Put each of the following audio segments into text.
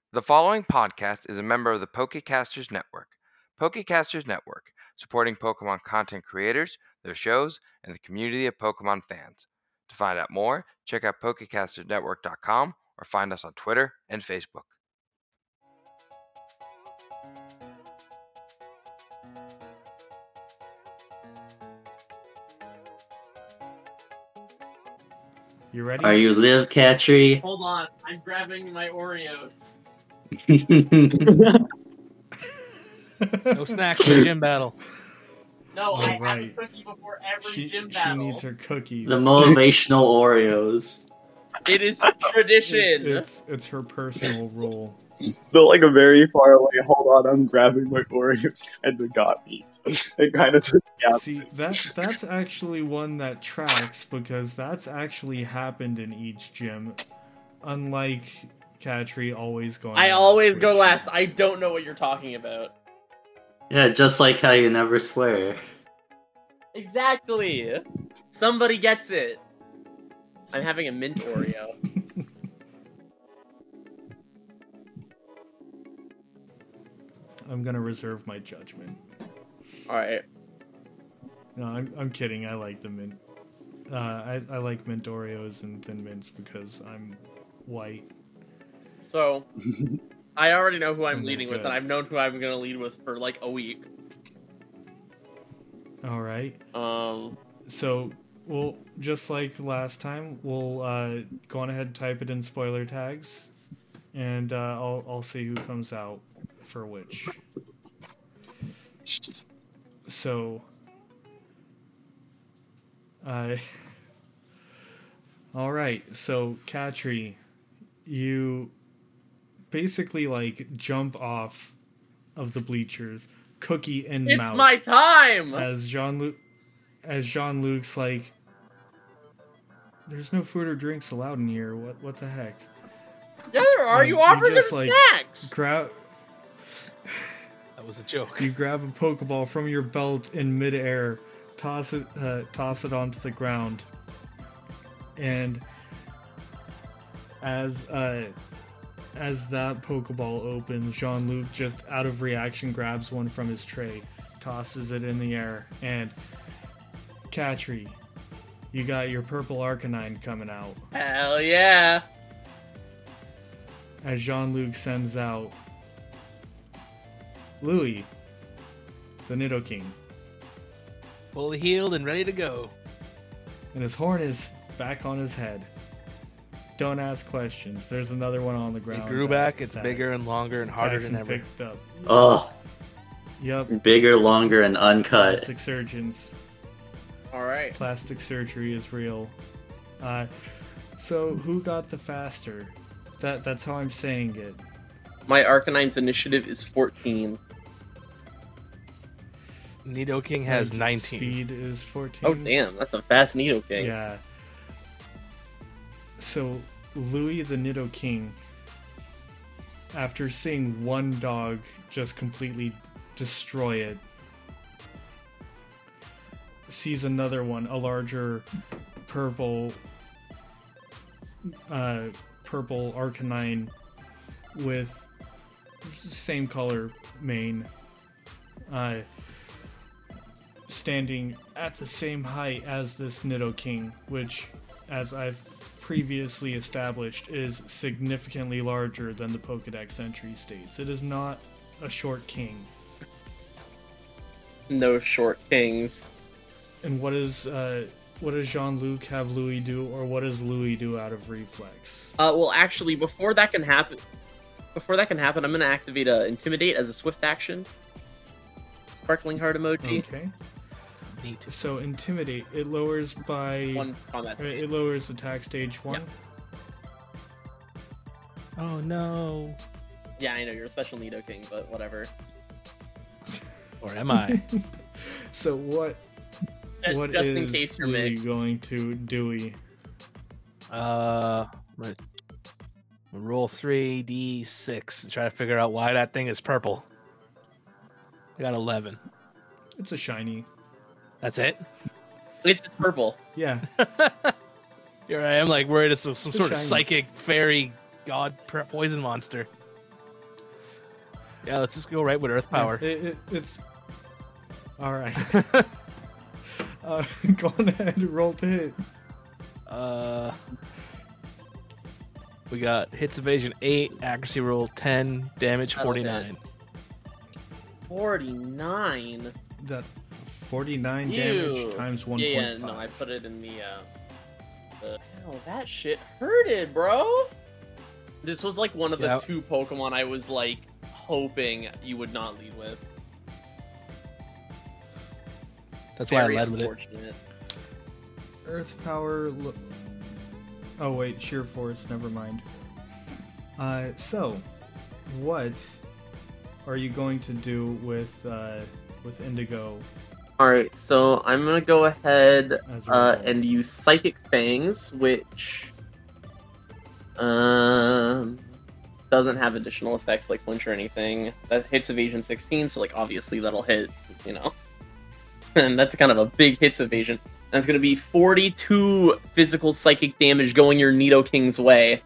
The following podcast is a member of the Pokecasters Network. Pokecasters Network, supporting Pokemon content creators, their shows, and the community of Pokemon fans. To find out more, check out PokecastersNetwork.com or find us on Twitter and Facebook. You ready? Are you live, Catry? Hold on, I'm grabbing my Oreos. No snacks for the gym battle. No, All I have a right. cookie before every gym She battle. needs her cookies. The motivational Oreos. It is tradition. It's her personal rule. Though like a very far away, hold on, I'm grabbing my Oreos kind of got me. It kind of just got See, that's actually one that tracks because that's actually happened in each gym. Unlike Catry always going. I last, always go which- last. I don't know what you're talking about. Yeah, just like how you never swear. Exactly. Somebody gets it. I'm having a mint Oreo. I'm gonna reserve my judgment. Alright. No, I'm kidding. I like the mint. I like mint Oreos and Thin Mints because I'm white. So, I already know who I'm Oh my leading with, God. and I've known who I'm going to lead with for like a week. All right. Um, So, we'll just like last time, we'll go on ahead and type it in spoiler tags, and I'll see who comes out for which. So, all right. So, Catry, you basically like jump off of the bleachers, cookie in it's mouth. my time! As Jean-Luc's like, there's no food or drinks allowed in here. What the heck? Yeah, there are. You You offered them just, like, snacks! Grab That was a joke. you grab a Pokeball from your belt in midair, toss it onto the ground, and as that Pokeball opens, Jean-Luc just out of reaction grabs one from his tray, tosses it in the air, and Catry, you got your purple Arcanine coming out. Hell yeah! As Jean-Luc sends out Louis, the Nidoking, Fully healed and ready to go. and his horn is back on his head. Don't ask questions. There's another one on the It ground. grew back. It's bigger and longer and harder Jackson than ever. picked up. Oh, Yep. bigger, longer, and uncut. Plastic surgeons. Alright. Plastic surgery is real. So who got the faster? That's how I'm saying it. My Arcanine's initiative is 14. Nidoking has And 19. Speed is 14. Oh, damn. That's a fast Nidoking. Yeah. So Louis the Nidoking, after seeing one dog just completely destroy it, sees another one, a larger purple Arcanine with same color mane, standing at the same height as this Nidoking, which, as I've previously established, is significantly larger than the Pokedex entry states. It is not a short king. No short kings. And what does Jean-Luc have Louis do, or what does Louis do out of reflex? Well, actually, before that can happen, I'm gonna activate Intimidate as a swift action. Sparkling heart emoji. Okay. Neat. So intimidate, it lowers by One combat. it lowers attack stage 1. Oh no. Yeah, I know you're a special Nidoking, but whatever. Or am I? So what Just in is case you're Louis mixed. going to Dewey? Right. Roll 3d6 and try to figure out why that thing is purple. I got 11. It's a shiny. That's it? It's just purple. Yeah. Here I am, like, worried it's some a sort of shiny. psychic fairy god poison monster. Yeah, let's just go right with Earth Power. It's all right. Go on ahead and roll to hit. We got hits evasion 8, accuracy roll 10, damage That'll 49. 49. That 49 Ew. damage times 1.5. Yeah, no, I put it in the. Hell, that shit hurted, bro. This was like one of the Yeah. 2 Pokemon I was like hoping you would not lead with. That's why I Very led with it. unfortunate. Earth power. Oh wait, sheer force. Never mind. So, what are you going to do with Indigo? All right, so I'm gonna go ahead As a result? and use Psychic Fangs, which doesn't have additional effects like flinch or anything. That hits evasion 16, so like obviously that'll hit, you know. And that's kind of a big hits evasion. That's gonna be 42 physical psychic damage going your Nidoking's way.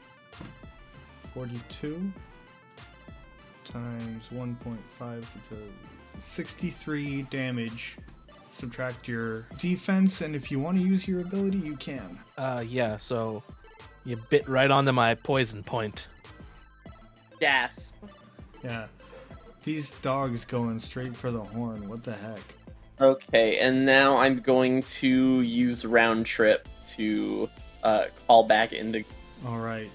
42 times 1.5 to 63 damage. Subtract your defense, and if you want to use your ability, you can. Yeah, so you bit right onto my poison point. Gasp. Yeah. These dogs going straight for the horn. What the heck? Okay, and now I'm going to use Round Trip to call back into. All right.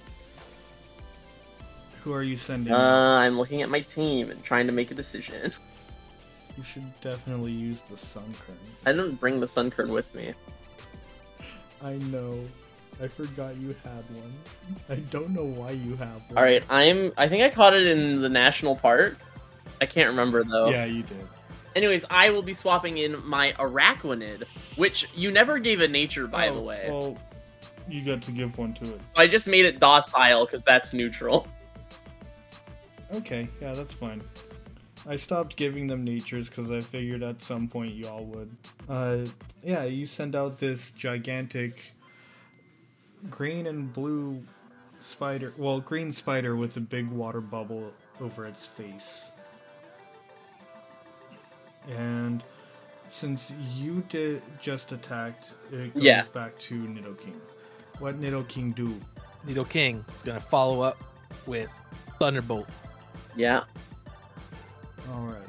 Who are you sending? I'm looking at my team and trying to make a decision. You should definitely use the Sun Kern. I didn't bring the Sunkern with me. I know. I forgot you had one. I don't know why you have one. All right, I think I caught it in the national park. I can't remember though. Yeah, you did. Anyways, I will be swapping in my Araquanid, which you never gave a nature, by the way. Well, you got to give one to it. I just made it docile because that's neutral. Okay, yeah, that's fine. I stopped giving them natures because I figured at some point you all would. Yeah, you send out this gigantic green and blue spider. Well, green spider with a big water bubble over its face. And since you just attacked, it goes back to Nidoking. What Nidoking do? Nidoking is going to follow up with Thunderbolt. Yeah. All right.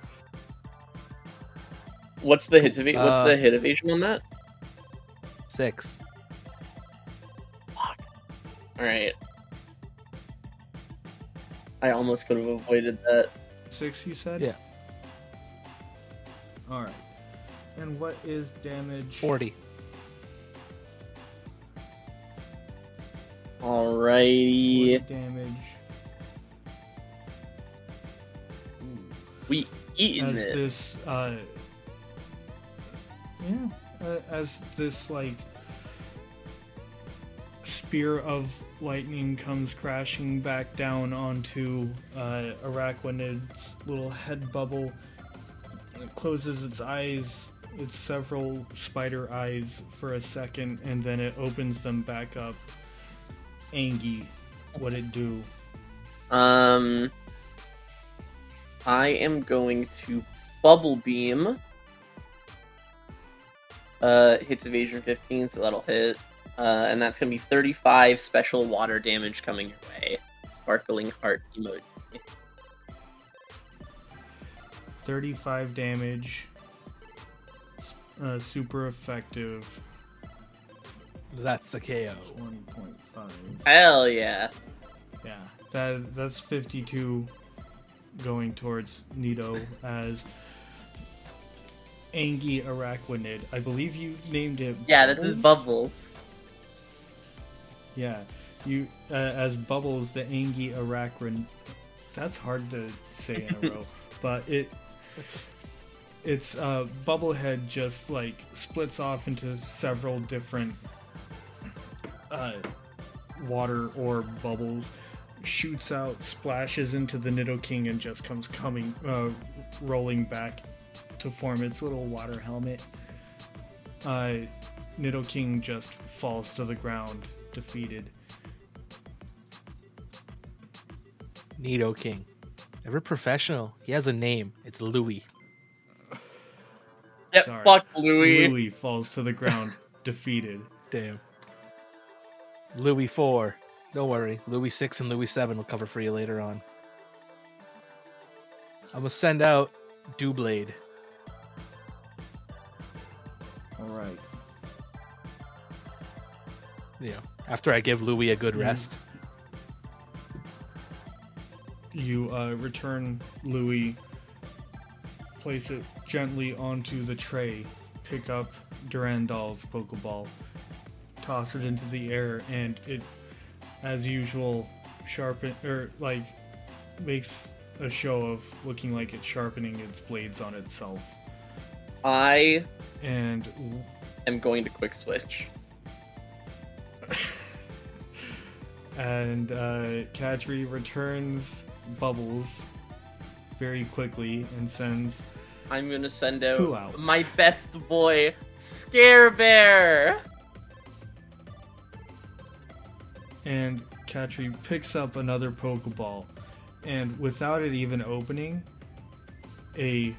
What's the hit evasion on that? 6. Fuck. All right. I almost could have avoided that. 6, you said? Yeah. All right. And what is damage? 40. Alrighty. 40 damage. We eaten As it. this, as this like spear of lightning comes crashing back down onto Araquanid's little head bubble. It closes its eyes, its several spider eyes for a second, and then it opens them back up. Angie, what'd it do? I am going to Bubble Beam. Hits evasion 15, so that'll hit. And that's going to be 35 special water damage coming your way. Sparkling heart emoji. 35 damage. Super effective. That's the KO. 1.5. Hell yeah. Yeah, that's 52 going towards Nido as Angie Araquanid. I believe you named it. Yeah, that's his Bubbles. Yeah, you as Bubbles, the Angie Araquanid. That's hard to say in a row, but its bubblehead just like splits off into several different water or bubbles, shoots out, splashes into the Nidoking, and just comes rolling back to form its little water helmet. Nidoking just falls to the ground, defeated. Nidoking. Ever professional. He has a name. It's Louis. Yep, Sorry. fuck Louis. Louis falls to the ground, defeated. Damn. Louis 4. Don't worry. Louis 6 and Louis 7 will cover for you later on. I'm gonna send out Doublade. All right. Yeah. After I give Louis a good rest. You return Louis, place it gently onto the tray, pick up Durandal's Pokeball, toss it into the air, and it, as usual, makes a show of looking like it's sharpening its blades on itself. I And am going to quick switch. Kadri returns Bubbles very quickly and sends I'm gonna send Who out out? my best boy, Scare Bear. and Kadri picks up another Pokeball, and without it even opening, a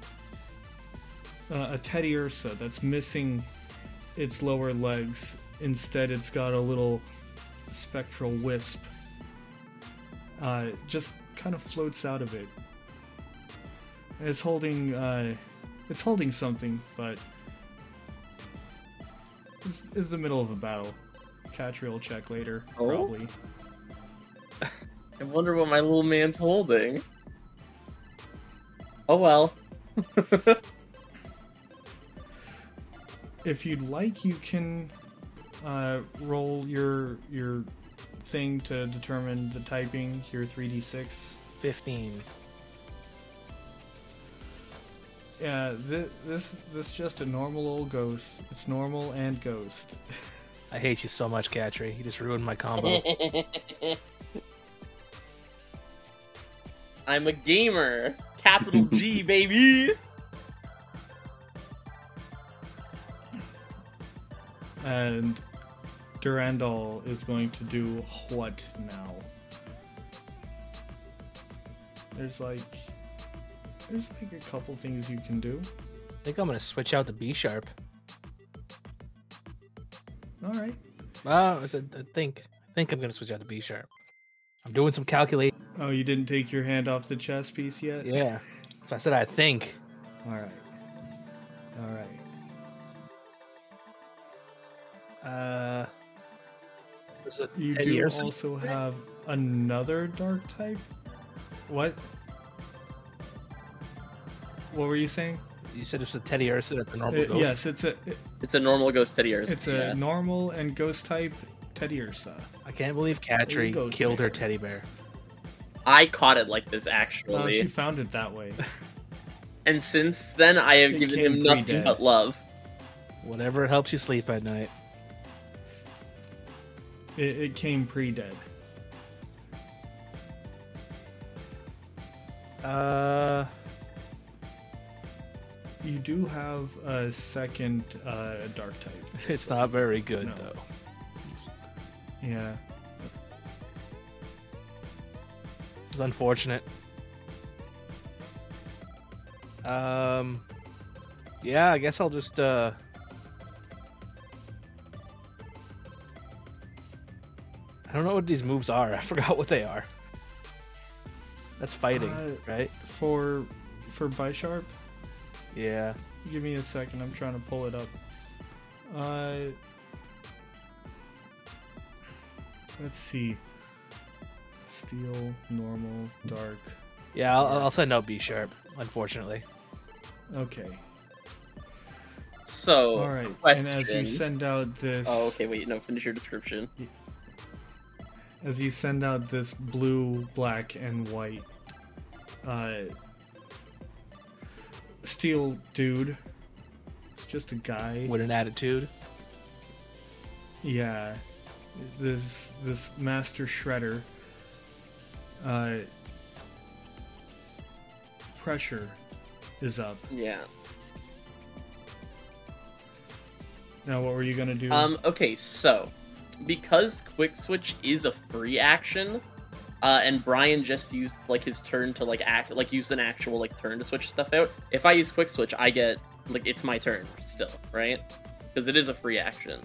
Teddiursa that's missing its lower legs. Instead, it's got a little spectral wisp. Just kind of floats out of it. And it's holding something, but it's the middle of a battle. Kadri will check later, Oh? probably. I wonder what my little man's holding. Oh well. If you'd like, you can roll your thing to determine the typing. Your 3d6. 15. Yeah, this just a normal old ghost. It's normal and ghost. I hate you so much, Katri. You just ruined my combo. I'm a gamer. Capital G, baby. And Durandal is going to do what now? There's like a couple things you can do. I think I'm gonna switch out to B Sharp. All right. I think I'm gonna switch out to B Sharp. I'm doing some calculate. Oh, you didn't take your hand off the chess piece yet? Yeah. So I said I think. All right. All right. Was it You 10 do years? also have another dark type. What? What were you saying? You said it's a Teddiursa at the normal ghost. Yes, it's It's a normal ghost Teddiursa. a yeah. normal and ghost type Teddiursa. I can't believe There you Katri go, killed her Bear. teddy bear. I caught it like this Well, actually, she found it that way. and since then I have It given came him nothing pre-dead. but love. Whatever helps you sleep at night. It came pre-dead. You do have a second dark type. It's not very good No. though. Yeah. It's unfortunate. Yeah, I guess I'll just I don't know what these moves are. I forgot what they are. That's fighting, right? For Bisharp, Yeah. give me a second. I'm trying to pull it up. Let's see. Steel, normal, dark. Yeah, I'll send out B Sharp, unfortunately. Okay. So, All right. question. And as you send out this, Oh, okay. Wait, no. Finish your description. as you send out this blue, black, and white, steel dude. It's just a guy. With an attitude. Yeah, this Master Shredder. Pressure is up. Yeah. Now, what were you gonna do? Okay, so because Quick Switch is a free action, and Brian just used like his turn to like act, like use an actual like turn to switch stuff out. If I use quick switch, I get like it's my turn still, right? Because it is a free action.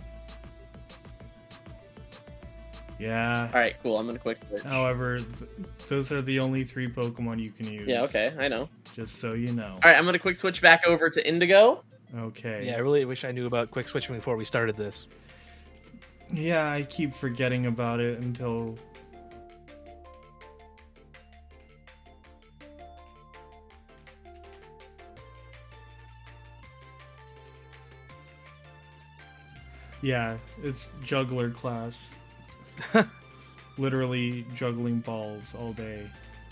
Yeah. All right, cool. I'm gonna quick switch. However, those are the only 3 Pokemon you can use. Yeah, okay, I know. Just so you know. All right, I'm gonna quick switch back over to Indigo. Okay. Yeah, I really wish I knew about quick switching before we started this. Yeah, I keep forgetting about it until... Yeah, it's juggler class. Literally juggling balls all day.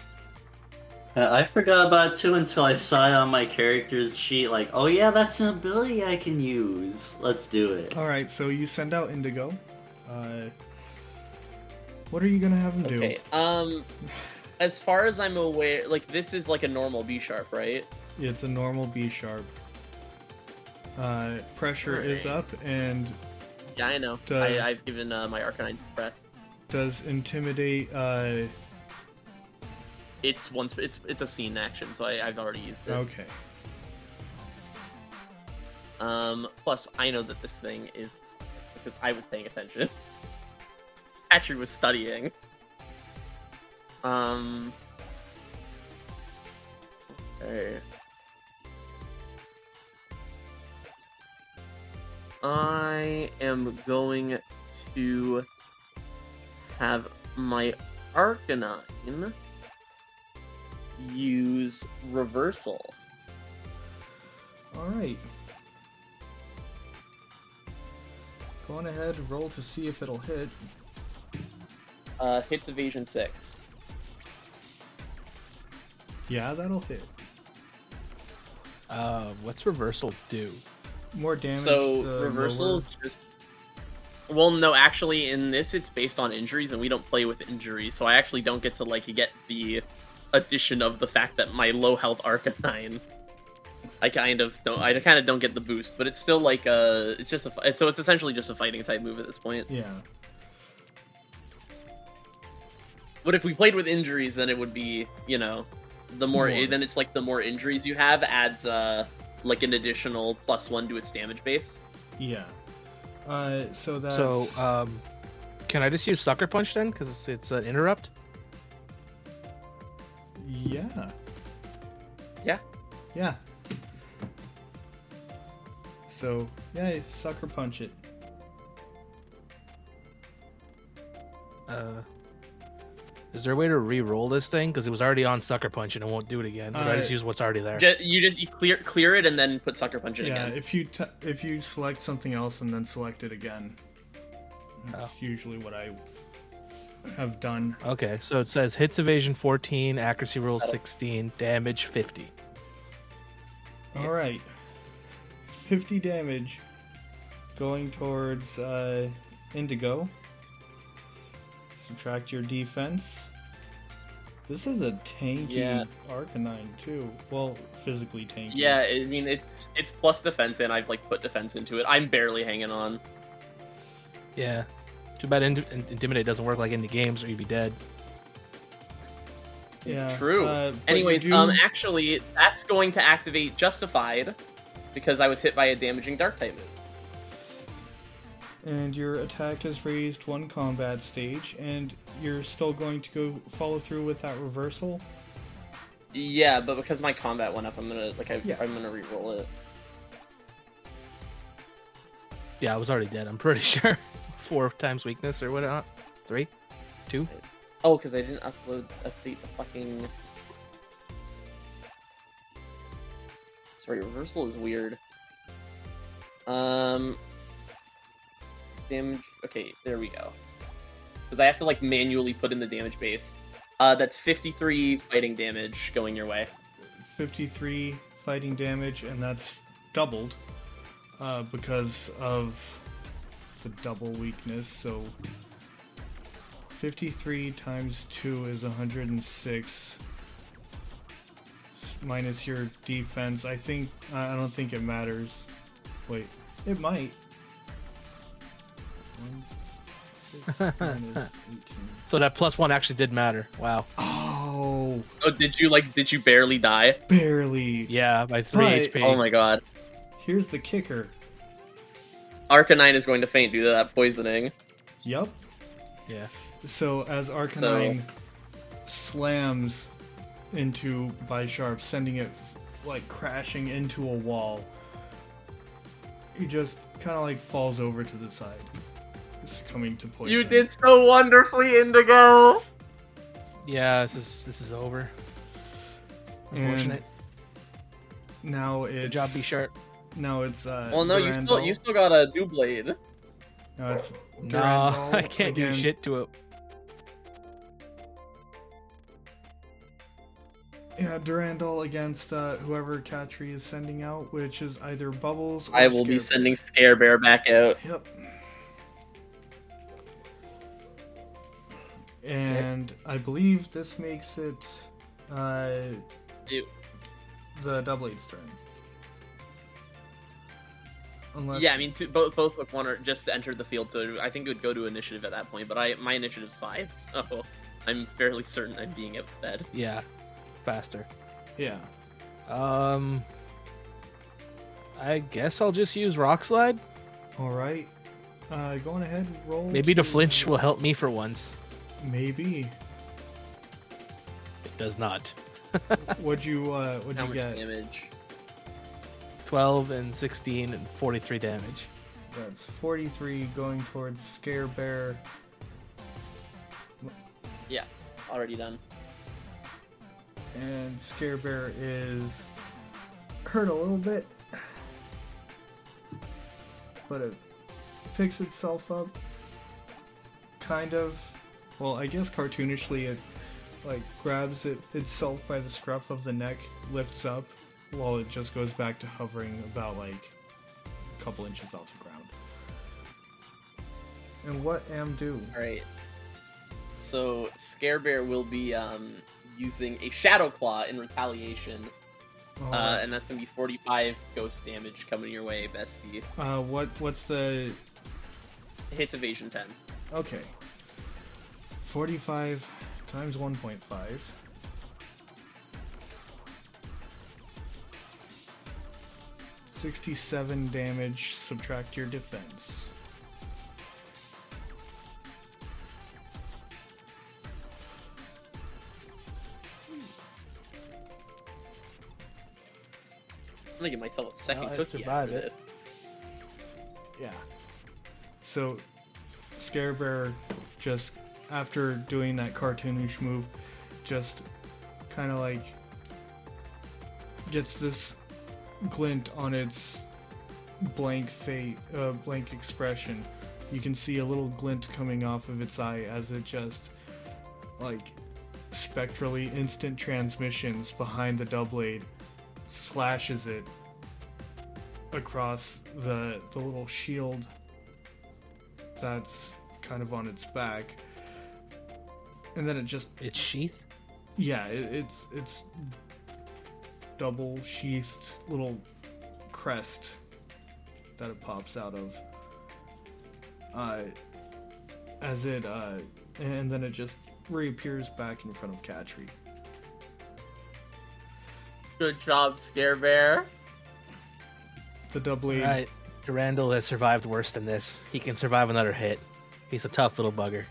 I forgot about it too until I saw it on my character's sheet. Like, oh yeah, that's an ability I can use. Let's do it. Alright, so you send out Indigo. What are you gonna have him do? Okay, as far as I'm aware, like, this is like a normal B-sharp, right? It's a normal B sharp. Pressure is up and Yeah, I know. Does- I've given my Arcanine press. does intimidate. It's a scene action, so I've already used it. Okay. Plus, I know that this thing is because I was paying attention. Patrick was studying. Okay. I am going to have my Arcanine use reversal. Alright. Go on ahead, roll to see if it'll hit. Hits evasion 6. Yeah, that'll hit. What's reversal do? More damage. So the reversal lower- is just. Well, no, actually, in this it's based on injuries, and we don't play with injuries, so I actually don't get to like get the addition of the fact that my low health Arcanine. I kind of don't get the boost, but it's still like it's just so it's essentially just a fighting type move at this point. Yeah. But if we played with injuries, then it would be, the more More. then it's like the more injuries you have adds like an additional +1 to its damage base. Yeah. So that's... So, can I just use Sucker Punch then? Because it's an interrupt? Yeah. Yeah. Yeah. So, yeah, sucker punch it. Is there a way to re-roll this thing? Because it was already on Sucker Punch and it won't do it again. Or do I just use what's already there? You clear it and then put Sucker Punch in Yeah, again. if you select something else and then select it again. That's usually what I have done. Okay, so it says hits evasion 14, accuracy roll 16, damage 50. Alright. 50 damage. Going towards Indigo. Subtract your defense. This is a tanky Arcanine too. Well, physically tanky. Yeah, I mean it's plus defense, and I've like put defense into it. I'm barely hanging on. Yeah. Too bad Intimidate doesn't work like in the games or you'd be dead. Yeah. True. But Anyways, you do- actually, that's going to activate Justified because I was hit by a damaging Dark type move. and your attack is raised 1 combat stage, and you're still going to go follow through with that reversal. Yeah, but because my combat went up, I'm gonna Yeah. I'm gonna re-roll it. Yeah, I was already dead, I'm pretty sure. 4 times weakness or whatnot. 3? 2? Oh, because I didn't update the fucking. Sorry, reversal is weird. Damage. Okay, there we go. Because I have to like manually put in the damage base. That's 53 fighting damage going your way. 53 fighting damage, and that's doubled because of the double weakness. So 53 times 2 is 106 minus your defense. I don't think it matters. Wait, it might. 1, 6 minus 18. So that +1 actually did matter. Wow. Oh, Oh, did you barely die? barely. Yeah, by 3 But- HP. Oh my god. Here's the kicker. Arcanine is going to faint due to that poisoning. Yup. Yeah. So as Arcanine slams into Bisharp, sending it like crashing into a wall, he just kind of like falls over to the side, succumbing to poison. You did so wonderfully, Indigo! Yeah, this is over. Unfortunate. Now it's Good job, B Sharp. Now it's Well, no, you Durandal. still got a Doublade. No, it's No, Durandal I can't do again. shit to it. Yeah, Durandal against whoever Katri is sending out, which is either Bubbles or I will be Scarebear. sending Scare Bear back out. Yep. And I believe this makes it Ew. the Doublade's turn. Unless Yeah, I mean, both Pokemon are just entered the field, so I think it would go to initiative at that point. But my initiative's 5, so I'm fairly certain I'm being outsped. Yeah, faster. yeah. I guess I'll just use Rock Slide. All right. Going ahead, roll. Maybe the to- flinch will help me for once. Maybe. It does not. What'd you How much get? damage? 12 and 16 and 43 damage. That's 43 going towards Scare Bear. Yeah, already done. And Scare Bear is hurt a little bit, but it picks itself up, kind of. Well, I guess cartoonishly, it like grabs itself by the scruff of the neck, lifts up, while it just goes back to hovering about like a couple inches off the ground. And what Am do? Alright. So, Scare Bear will be using a Shadow Claw in retaliation. And that's going to be 45 ghost damage coming your way, bestie. What's the Hits evasion 10. okay? 45 times 1.5. 67 damage, subtract your defense. I'm going to give myself a second Well, I cookie survive after it. this. Yeah. So, Scare Bear, just after doing that cartoonish move, just kind of like gets this glint on its blank blank expression. You can see a little glint coming off of its eye as it just like spectrally instant transmissions behind the Doublade, slashes it across the little shield that's kind of on its back, and then it just It's sheath? yeah, it's double sheathed little crest that it pops out of. As it and then it just reappears back in front of Katri. Good job, Scare Bear. The Doublade. Right. Durandal has survived worse than this. He can survive another hit. He's a tough little bugger.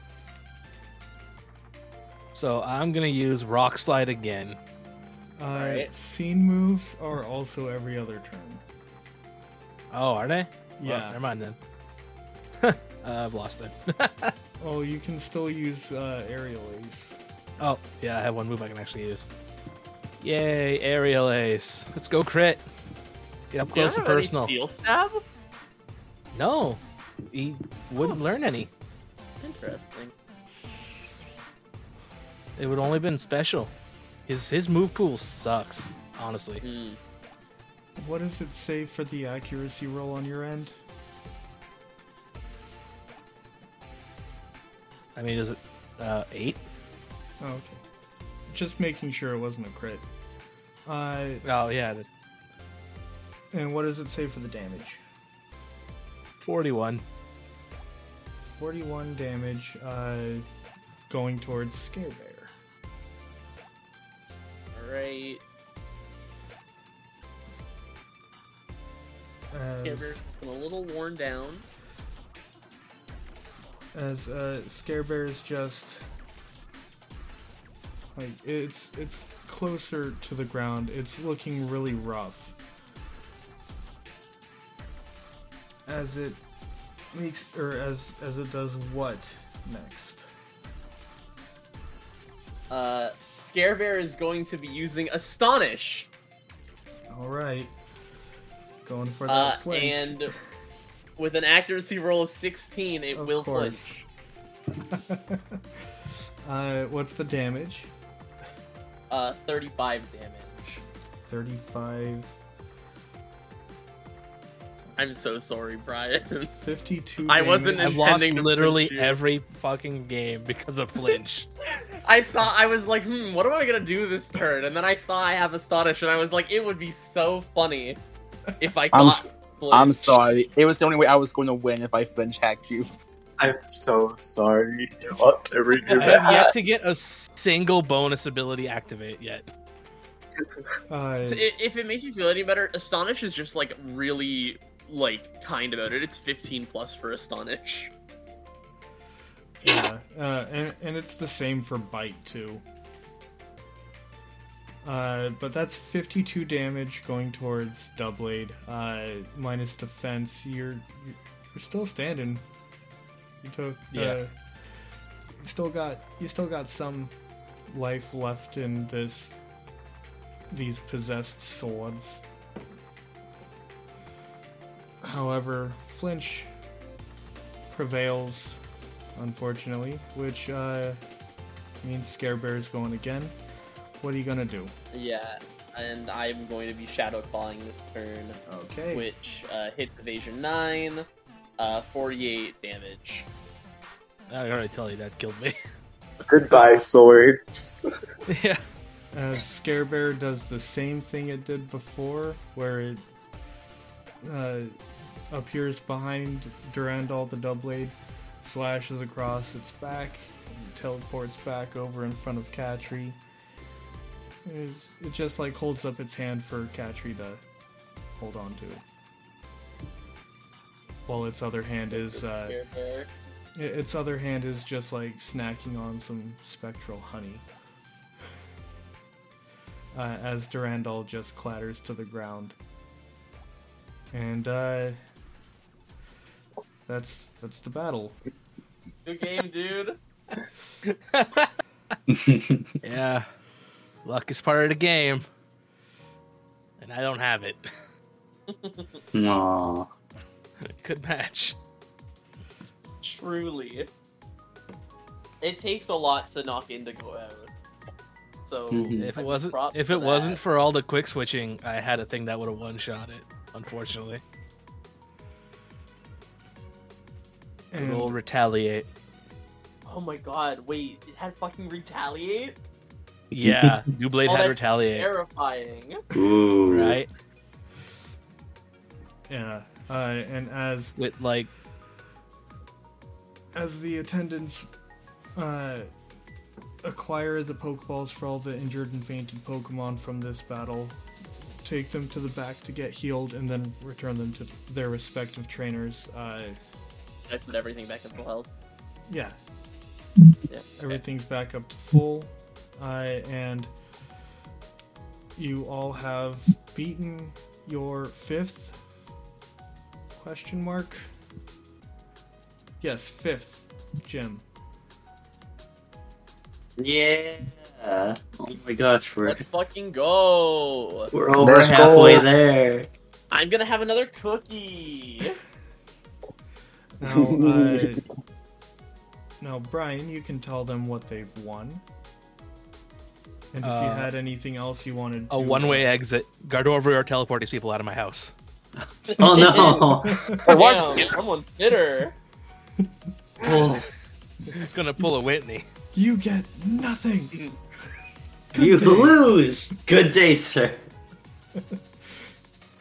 So I'm going to use Rock Slide again. Alright. Scene moves are also every other turn. Oh, are they? Yeah. Well, never mind then. I've lost it. Oh, you can still use Aerial Ace. Oh, yeah, I have one move I can actually use. Yay, Aerial Ace. Let's go crit. Get up Do you close and have any personal. Steel Stab? No, he wouldn't learn any. Interesting. It would only been special. His move pool sucks, honestly. Hmm. What does it say for the accuracy roll on your end? I mean, is it 8? Oh, okay. Just making sure it wasn't a crit. Oh, yeah, And what does it say for the damage? 41. 41 damage going towards Scare Bear. Alright. Scare Bear's been a little worn down. As Scare Bear is just like it's closer to the ground. It's looking really rough. As it makes, or as it does what next? Scare Bear is going to be using Astonish. All right, going for that flinch. And with an accuracy roll of 16, it Of will course. flinch. What's the damage? 35 damage. 35. I'm so sorry, Brian. 52 I wasn't damage. I've lost intending to literally flinch you. every fucking game because of flinch. I was like, what am I gonna do this turn? And then I saw I have Astonish, and I was like, it would be so funny if I got flinch. I'm sorry. It was the only way I was going to win if I flinch hacked you. I'm so sorry. I lost every game. I have yet to get a single bonus ability activate yet. If it makes you feel any better, Astonish is just like really like kind about it. It's 15 plus for Astonish. Yeah, and it's the same for Bite too. But that's 52 damage going towards Doubleblade. Minus defense. You're still standing. You took. Yeah. You still got some life left in these possessed swords. However, flinch prevails, unfortunately, which means Scare Bear is going again. What are you gonna do? Yeah, and I'm going to be Shadow Clawing this turn, Okay. which hits evasion 9, 48 damage. I already tell you that killed me. Goodbye, swords. Yeah. Scare Bear does the same thing it did before, where it appears behind Durandal the Doubleblade, slashes across its back, and teleports back over in front of Katri. It just like holds up its hand for Katri to hold on to. While its other hand is Scare Bear. its other hand is just like snacking on some spectral honey. As Durandal just clatters to the ground. And that's the battle. Good game, dude. Yeah. Luck is part of the game. And I don't have it. Aww. Good match. Truly. It takes a lot to knock in to go out. So Mhm. If I it mean, wasn't props if for it wasn't that. for all the quick switching, I had a thing that would have one-shot it, unfortunately. And Roll retaliate. Oh my god, wait, it had fucking retaliate? Yeah, Doublade Oh, had that's retaliate, terrifying. Ooh. right? yeah, and as With like the attendants acquire the Pokeballs for all the injured and fainted Pokemon from this battle, take them to the back to get healed, and then return them to their respective trainers. I put everything back in full health. Yeah, Yeah. everything's back up to full, and you all have beaten your 5th question mark. Yes, 5th gym. Yeah. Oh my gosh, Let's fucking go! we're over Let's go. halfway there. I'm gonna have another cookie! Now, now, Brian, you can tell them what they've won. And if you had anything else you wanted to... a one-way exit. Gardorvar teleport these people out of my house. Oh no. Damn, someone's bitter. Oh, He's gonna pull a Whitney. You get nothing! you day. lose. Good day, sir.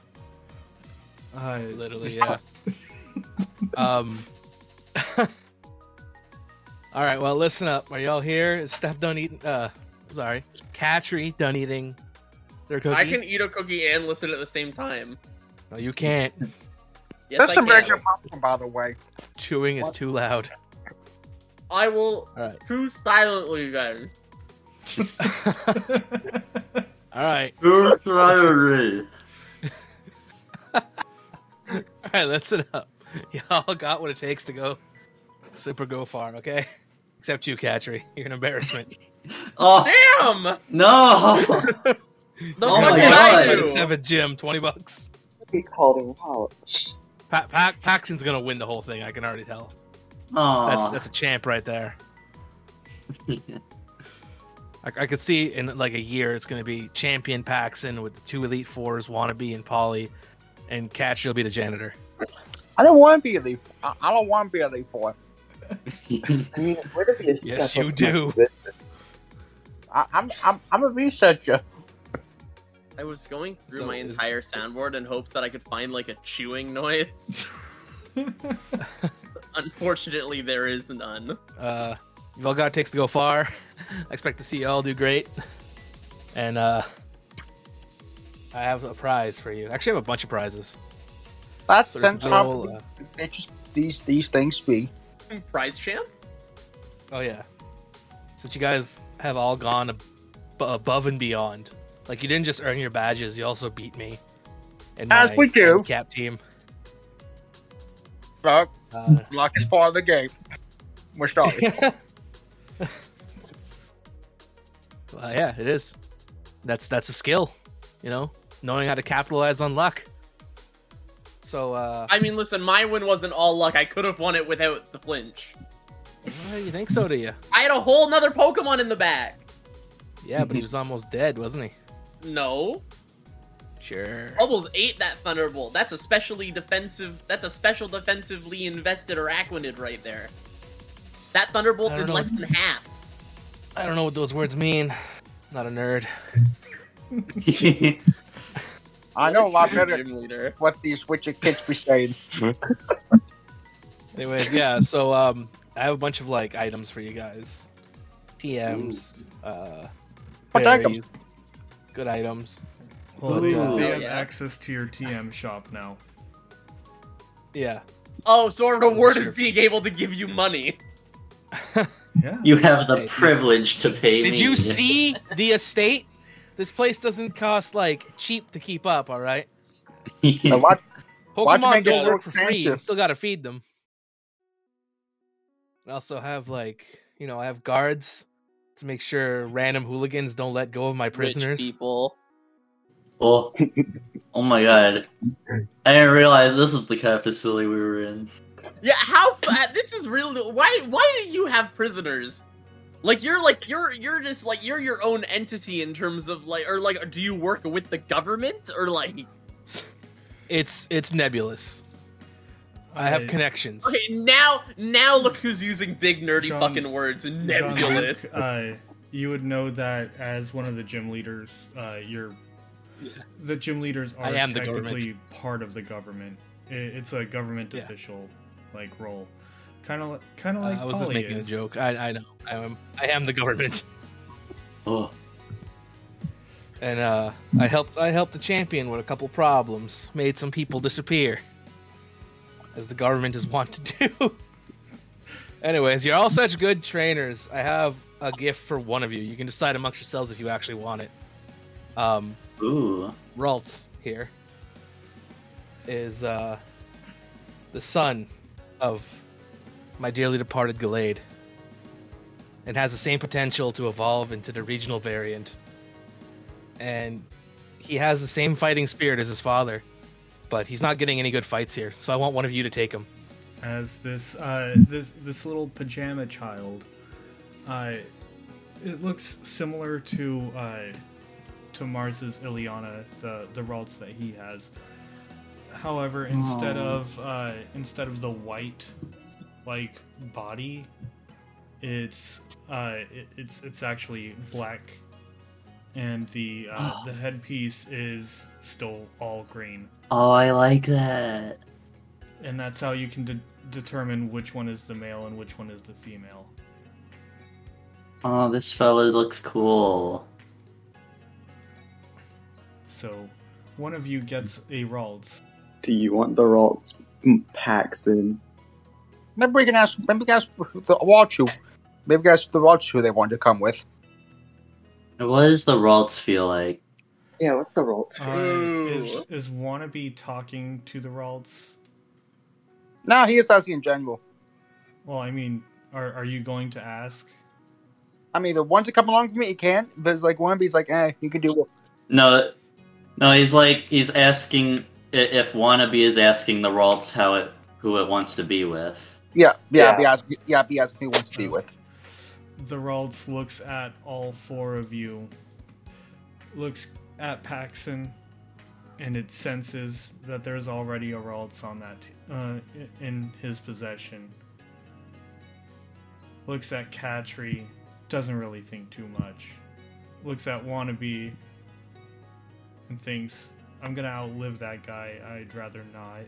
Literally, yeah. All right, well, listen up. Are y'all here? Is Steph done eating? Sorry, Katri done eating their cookie? I can eat a cookie and listen at the same time. No, you can't. Yes, That's I some can. regular popcorn, by the way. Chewing is too loud. I will All right. chew silently then. All right. Who's right? All right, listen up. Y'all got what it takes to go go far, okay? Except you, Katri. You're an embarrassment. Oh Damn! no! The Oh fuck my did I God. do? 7 Jim, $20. He called him out. Paxton's gonna win the whole thing. I can already tell. Aw. That's a champ right there. I could see in like a year it's gonna be champion Paxton with the 2 Elite Fours, Wannabe and Polly, and Katri will be the janitor. I don't want to be Elite. I don't want to be Elite Four. I mean, where did he Yes, you do. I'm a researcher. I was going through So my is- entire soundboard in hopes that I could find like a chewing noise. Unfortunately, there is none. You've all got it takes to go far. I expect to see you all do great. And I have a prize for you. Actually, I have a bunch of prizes. That's So there's how no, it just these things be. Prize champ? oh yeah. Since you guys have all gone above and beyond, like you didn't just earn your badges, you also beat me. And As we do. handicap team. So, Uh, luck is part of the game. We're starting. yeah, it is. That's a skill, you know, knowing how to capitalize on luck. So, I mean, listen, my win wasn't all luck. I could have won it without the flinch. you think so, do you? I had a whole nother Pokemon in the bag. Yeah, but he was almost dead, wasn't he? No. Sure. Bubbles ate that Thunderbolt. That's a specially defensive. That's a special defensively invested Araquanid right there. That Thunderbolt I don't did know. less than half. I don't know what those words mean. Not a nerd. I know a lot better Gym leader. what these Witcher kids be saying. Anyways, yeah. So, I have a bunch of like items for you guys. TMs. What berries, good items. Well, Ooh. they Oh, have yeah. access to your TM shop now. Yeah. Oh, so our reward is being able to give you money. Yeah. You have the Hey, privilege to pay me. Did you see the estate? This place doesn't cost like cheap to keep up. All right. A lot. Why'd you Pokemon make it don't so work for free. You expensive? still gotta feed them. I also have like, I have guards to make sure random hooligans don't let go of my prisoners. Rich people. Oh, oh my god. I didn't realize this is the kind of facility we were in. Yeah, how this is really why do you have prisoners? Like you're just like you're your own entity in terms of like or like do you work with the government or like It's nebulous. I have connections. okay now look who's using big nerdy John- fucking words nebulous. Jean-Luc, you would know that as one of the gym leaders, the gym leaders are I am the technically part of the government. It's a government Yeah. official like role, kind of like I was just Polly making is. a joke. I know. I am the government. Oh, And I helped the champion with a couple problems. Made some people disappear, as the government is wont to do. Anyways, you're all such good trainers. I have a gift for one of you. You can decide amongst yourselves if you actually want it. ooh. Ralts here is the son of my dearly departed Gallade, and has the same potential to evolve into the regional variant. And he has the same fighting spirit as his father, but he's not getting any good fights here. So I want one of you to take him. As this this little pajama child. It looks similar to Mars's Ileana, the Ralts that he has. However, instead of the white like body, it's actually black, and the headpiece is still all green. Oh, I like that. And that's how you can determine which one is the male and which one is the female. Oh, this fella looks cool. So, one of you gets a Ralts. Do you want the Ralts, Paxson? Maybe we can ask the Walchu. Maybe we can ask the Walchu who they want to come with. What does the Ralts feel like? Yeah, what's the Ralts? Is Wannabe talking to the Ralts? No, he is asking in general. Well, I mean, are you going to ask? I mean, if he wants to come along with me, he can. But it's like Wannabe's like, you can do it. No, he's asking if Wannabe is asking the Ralts who it wants to be with. Yeah. Yeah. Be asking who he wants to be with. The Ralts looks at all four of you, looks at Paxson, and it senses that there's already a Ralts on that in his possession. Looks at Katri, doesn't really think too much. Looks at Wannabe and thinks, I'm gonna outlive that guy, I'd rather not.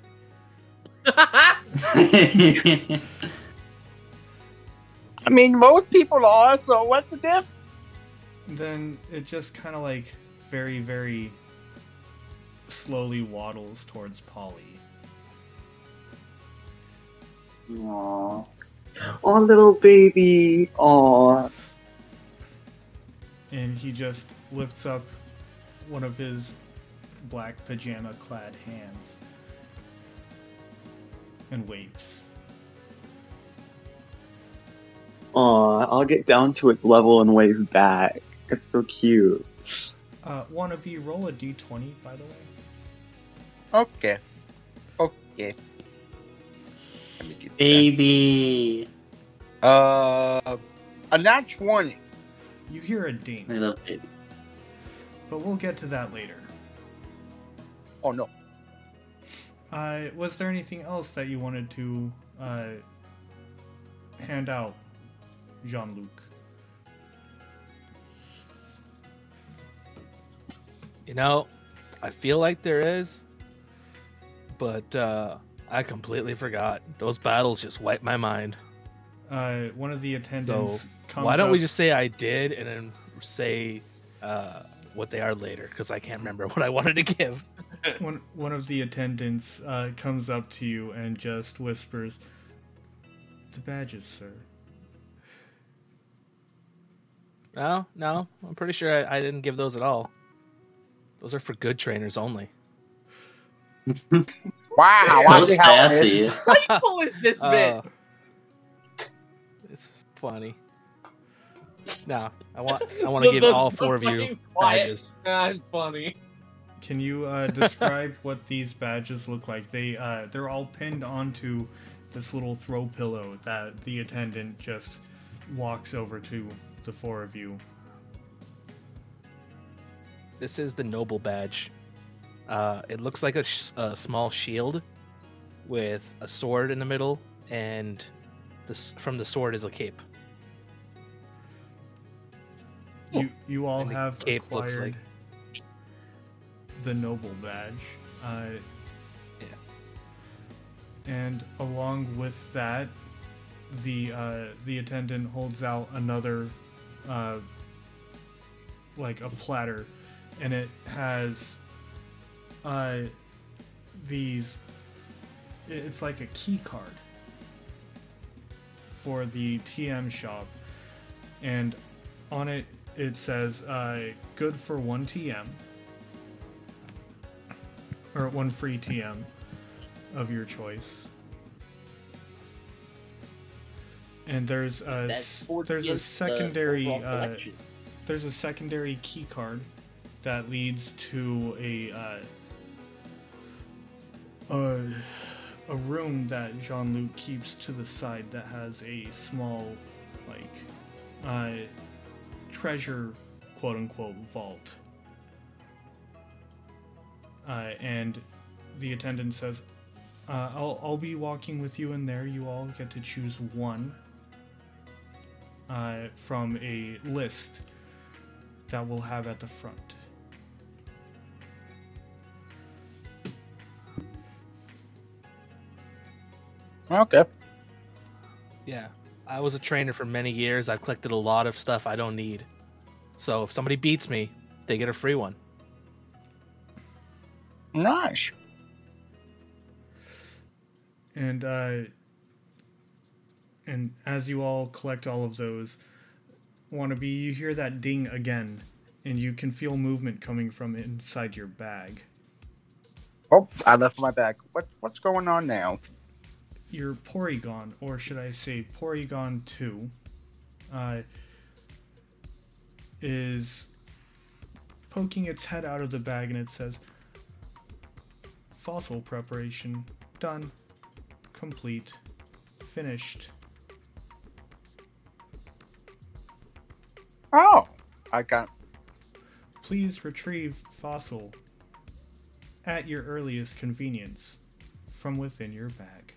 I mean, most people are, so what's the diff? Then it just kind of like very, very slowly waddles towards Polly. Aww. Oh, little baby. Aww. And he just lifts up one of his black pajama clad hands and waves. Aw, I'll get down to its level and wave back. It's so cute. Wannabe, roll a d20, by the way. Okay. Let me get Baby. that. A nat 20. You hear a ding, I love baby. but we'll get to that later. Oh no. Was there anything else that you wanted to hand out, Jean-Luc? You know, I feel like there is, but I completely forgot. Those battles just wiped my mind. One of the attendants So comes why don't we up- just say I did and then say what they are later? Because I can't remember what I wanted to give. One of the attendants comes up to you and just whispers, "The badges, sir." No, I'm pretty sure I didn't give those at all. Those are for good trainers only. Wow, I So see how it is. sassy. How cool is this bit? It's funny. No, I want to give all four of you fucking quiet. badges. That's funny. Can you describe what these badges look like? They're all pinned onto this little throw pillow that the attendant just walks over to the four of you. This is the noble badge. It looks like a small shield with a sword in the middle, and from the sword is a cape. You all And the have cape looks acquired the noble badge. Yeah. And along with that, the attendant holds out another like a platter, and it has these. It's like a key card for the TM shop, and on it it says good for 1 TM or 1 free TM of your choice. And there's a secondary key card that leads to a room that Jean-Luc keeps to the side that has a small treasure, quote unquote, vault. And the attendant says, I'll be walking with you in there. You all get to choose one from a list that we'll have at the front. Okay. Yeah. I was a trainer for many years. I've collected a lot of stuff I don't need. So if somebody beats me, they get a free one. Nice. And as you all collect all of those, Wannabe, you hear that ding again, and you can feel movement coming from inside your bag. Oh, I left my bag. What's going on now? Your Porygon, or should I say Porygon 2, is poking its head out of the bag, and it says, "Fossil preparation done, complete, finished." Oh, I got. Please retrieve fossil at your earliest convenience from within your bag.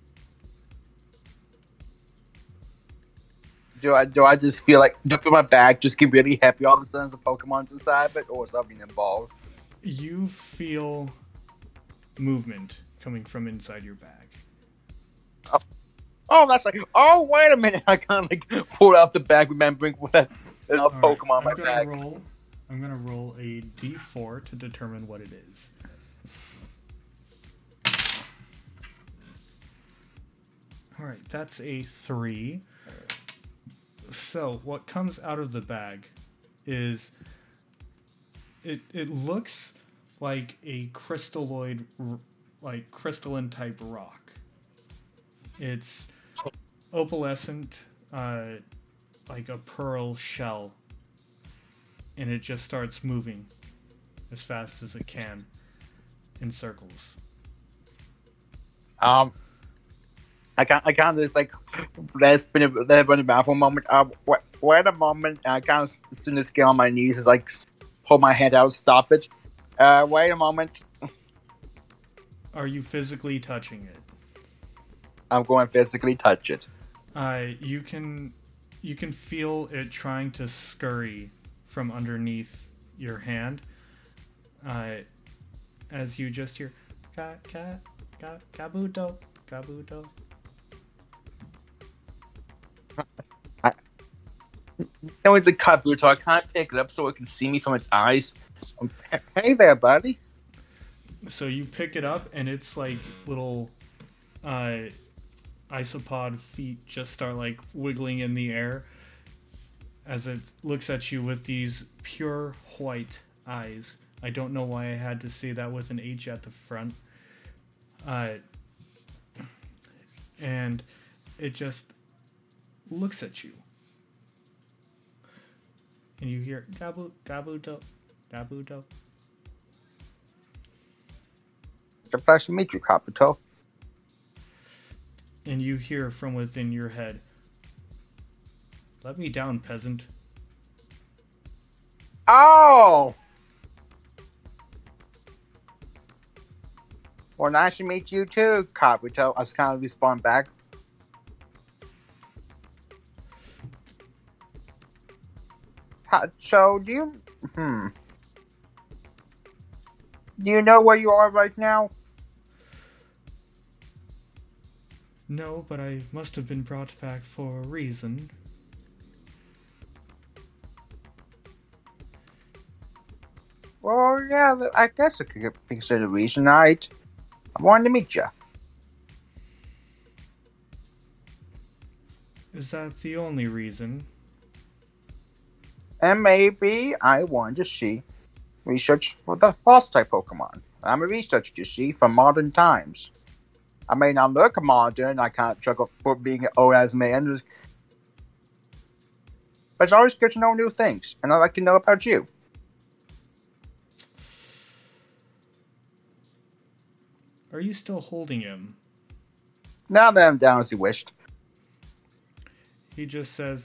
Do I just feel like look at my bag, just get really happy all of a sudden the Pokemon's inside of it, or something involved? You feel movement coming from inside your bag. Oh, that's like. Oh, wait a minute! I kind of like pulled out the bag, remembering what that Pokemon in my bag. I'm gonna roll a D4 to determine what it is. All right, that's a 3. So what comes out of the bag is it looks like a crystalloid, like crystalline type rock. It's opalescent, like a pearl shell, and it just starts moving as fast as it can in circles. I kind of just like let it run around for a moment. Wait a moment. I kind of as soon as get on my knees, is like hold my hand out, stop it. Wait a moment. Are you physically touching it? I'm going to physically touch it. You can feel it trying to scurry from underneath your hand. As you just hear Kabuto. No, it's a Kabuto. I can't pick it up so it can see me from its eyes. Hey there, buddy. So you pick it up, and it's like little isopod feet just start like wiggling in the air as it looks at you with these pure white eyes. I don't know why I had to say that with an H at the front. And it just looks at you. And you hear Kabuto. It's a pleasure to meet you, Kabuto. And you hear from within your head, "Let me down, peasant." Oh! Well, nice to meet you too, Kabuto. I was kind of respond back. So, do you know where you are right now? No, but I must have been brought back for a reason. Well, yeah, I guess it could be considered a reason. I wanted to meet you. Is that the only reason? And maybe I wanted to see research for the false type Pokemon. I'm a researcher, you see, from modern times. I may not look modern, I can't struggle for being an old as man. But it's always good to know new things, and I'd like to know about you. Are you still holding him? Now that I'm down as you wished. He just says,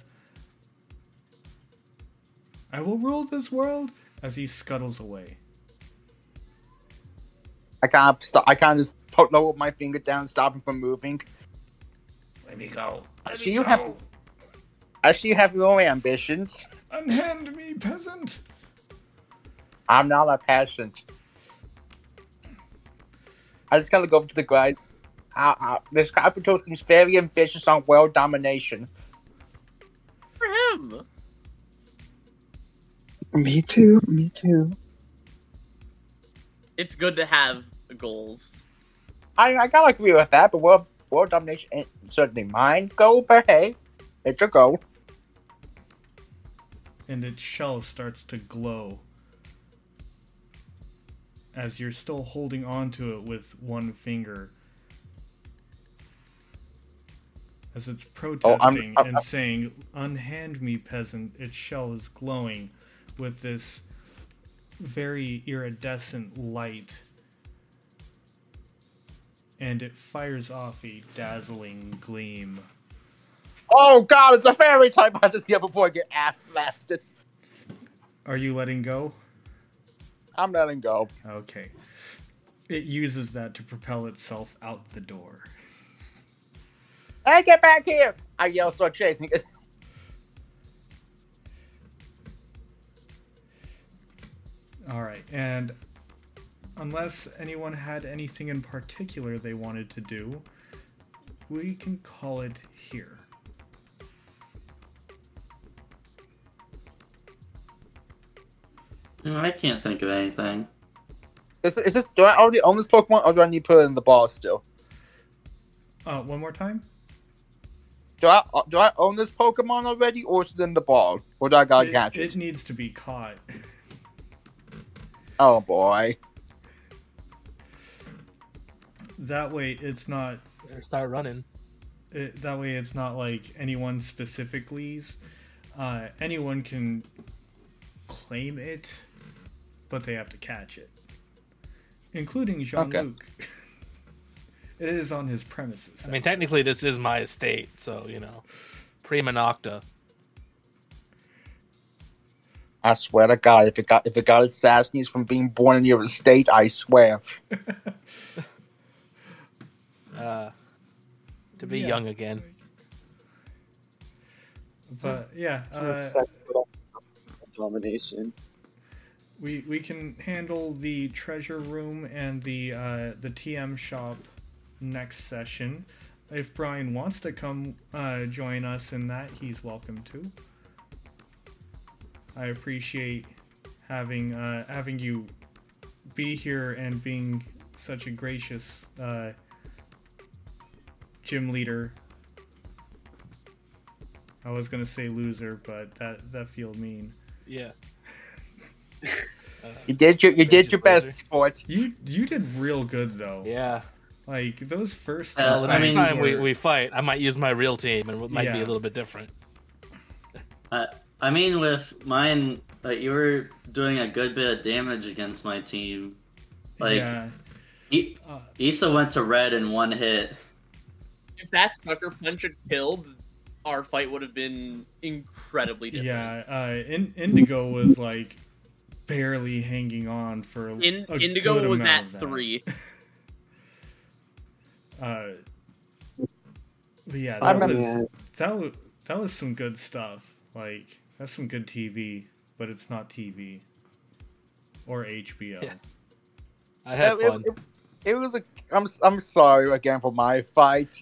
"I will rule this world," as he scuttles away. I can't just lower my finger down, stop him from moving. Let me go. I see you have your own ambitions. Unhand me, peasant. I'm not a peasant. I just gotta go up to the guy. This capital seems very ambitious on world domination. For him. Me too. Me too. It's good to have goals. I gotta agree with that, but world domination ain't certainly mine goal, but hey, it's a goal. And its shell starts to glow as you're still holding onto it with one finger. As it's protesting and saying, "Unhand me, peasant." Its shell is glowing with this very iridescent light. And it fires off a dazzling gleam. Oh god, it's a fairy type fantasy before I get ass blasted. Are you letting go? I'm letting go. Okay. It uses that to propel itself out the door. Hey, get back here! I yell, start chasing it. Alright, and unless anyone had anything in particular they wanted to do, we can call it here. I can't think of anything. Is this? Do I already own this Pokemon, or do I need to put it in the ball still? One more time? Do I own this Pokemon already, or is it in the ball? Or do I gotta catch it? It needs to be caught. Oh boy. That way it's not... Start running. That way it's not like anyone specifically's. Anyone can claim it, but they have to catch it. Including Jean-Luc. Okay. It is on his premises. I mean, technically, this is my estate, so, you know. Prima nocta. I swear to God, if it got its assassins from being born in your estate, I swear. To be Yeah. young again. But yeah, Domination. we can handle the treasure room and the TM shop next session. If Brian wants to come join us in that, he's welcome to. I appreciate having you be here and being such a gracious gym leader. I was gonna say loser, but that feels mean. Yeah. You did your best, sport. You did real good though. Yeah. Like those first. Well, The I next mean, time we fight, I might use my real team, and it might be Yeah. a little bit different. I mean, with mine, like, you were doing a good bit of damage against my team. Like, yeah. Issa went to red in one hit. If that sucker punch had killed, our fight would have been incredibly different. Yeah, Indigo was like barely hanging on for a Indigo good was amount at of that. 3. But yeah, I'm that gonna- was that was some good stuff. Like that's some good TV, but it's not TV or HBO. Yeah. I had fun. It was I'm sorry again for my fight.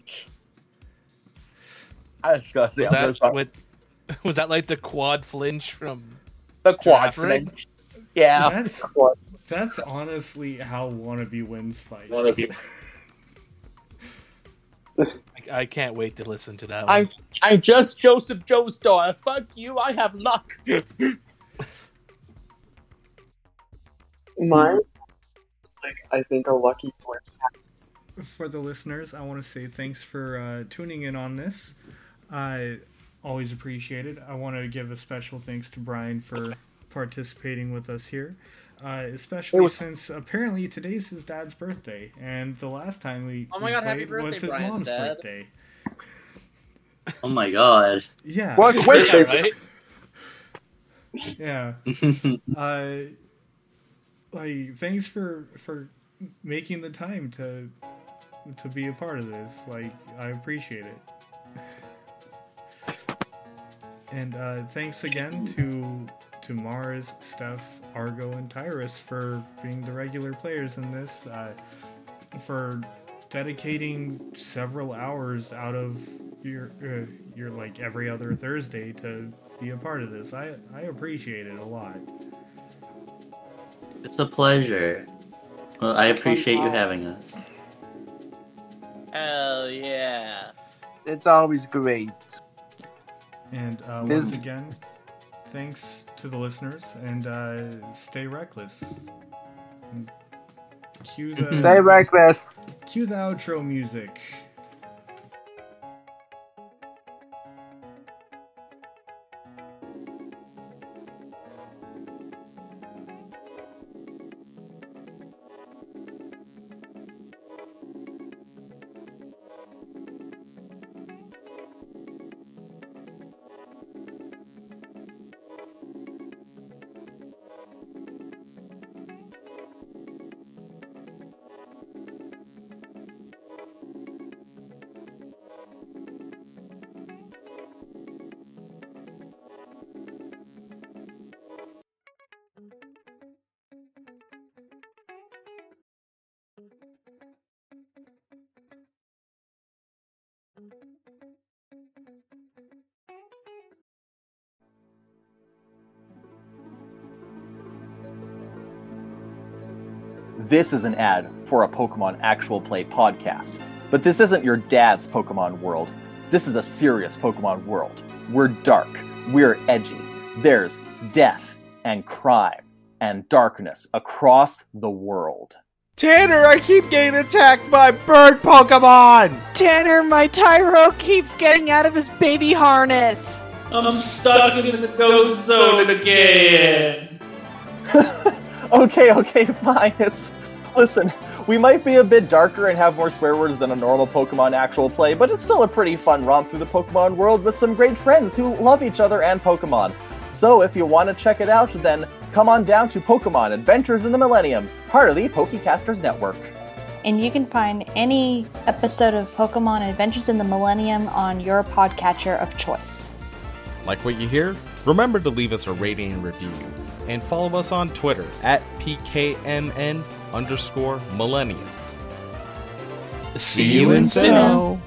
I was gonna say, Was that like the quad flinch from the quad Draft Rig? flinch. Yeah. That's honestly how Wannabe wins fights. Wannabe. I can't wait to listen to that one. I'm just Joseph Joestar. Fuck you, I have luck. Mine, like, I think a lucky point. For the listeners, I want to say thanks for tuning in on this. I always appreciate it. I want to give a special thanks to Brian for participating with us here, especially since apparently today's his dad's birthday, and the last time we happy played birthday, was his Brian's mom's dad. birthday. Oh my god. Yeah, What Yeah, question? right? yeah. Like thanks for making the time to be a part of this. Like I appreciate it. And thanks again to Mars, Steph, Argo, and Tyrus for being the regular players in this. For dedicating several hours out of your like every other Thursday to be a part of this. I appreciate it a lot. It's a pleasure. Well, I appreciate you having us. Hell yeah. It's always great. And once again, thanks to the listeners, and stay reckless. And cue the Stay reckless. Cue the outro music. This is an ad for a Pokemon Actual Play podcast. But this isn't your dad's Pokemon world. This is a serious Pokemon world. We're dark. We're edgy. There's death and crime and darkness across the world. Tanner, I keep getting attacked by bird Pokemon! Tanner, my Tyro keeps getting out of his baby harness. I'm stuck in the ghost zone again. Okay, fine. Listen, we might be a bit darker and have more swear words than a normal Pokemon Actual Play, but it's still a pretty fun romp through the Pokemon world with some great friends who love each other and Pokemon. So if you want to check it out, then come on down to Pokemon Adventures in the Millennium, part of the PokeCasters Network. And you can find any episode of Pokemon Adventures in the Millennium on your podcatcher of choice. Like what you hear? Remember to leave us a rating and review. And follow us on Twitter at PKMN_Millennium. See you in Sinnoh.